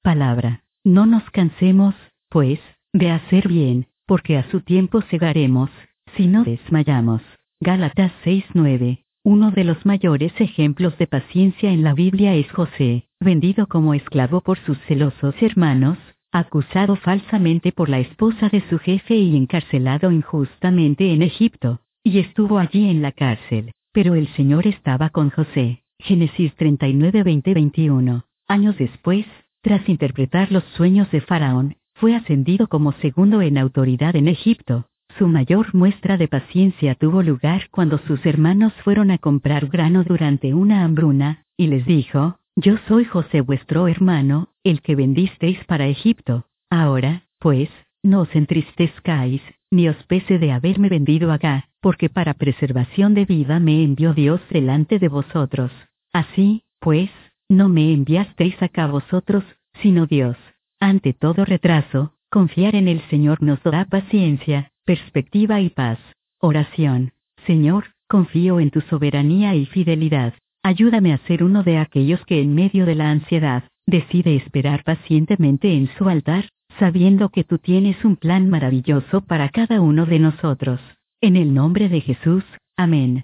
palabra. No nos cansemos, pues, de hacer bien, porque a su tiempo segaremos, si no desmayamos. Gálatas 6:9. Uno de los mayores ejemplos de paciencia en la Biblia es José, vendido como esclavo por sus celosos hermanos, acusado falsamente por la esposa de su jefe y encarcelado injustamente en Egipto, y estuvo allí en la cárcel. Pero el Señor estaba con José. Génesis 39:20-21. Años después, tras interpretar los sueños de Faraón, fue ascendido como segundo en autoridad en Egipto. Su mayor muestra de paciencia tuvo lugar cuando sus hermanos fueron a comprar grano durante una hambruna, y les dijo: «Yo soy José vuestro hermano, el que vendisteis para Egipto. Ahora, pues, no os entristezcáis, ni os pese de haberme vendido acá, porque para preservación de vida me envió Dios delante de vosotros. Así, pues, no me enviasteis acá vosotros, sino Dios». Ante todo retraso, confiar en el Señor nos da paciencia, perspectiva y paz. Oración. Señor, confío en tu soberanía y fidelidad. Ayúdame a ser uno de aquellos que en medio de la ansiedad, decide esperar pacientemente en su altar, sabiendo que tú tienes un plan maravilloso para cada uno de nosotros. En el nombre de Jesús, amén.